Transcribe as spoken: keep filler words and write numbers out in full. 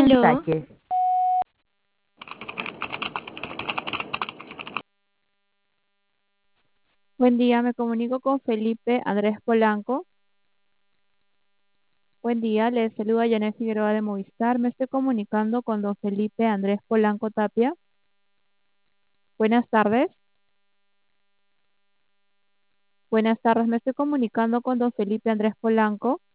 Aló, Sánchez. Buen día, me comunico con Felipe Andrés Polanco. Buen día, le saluda Janet Figueroa de Movistar. Me estoy comunicando con don Felipe Andrés Polanco Tapia. Buenas tardes. Buenas tardes, me estoy comunicando con don Felipe Andrés Polanco.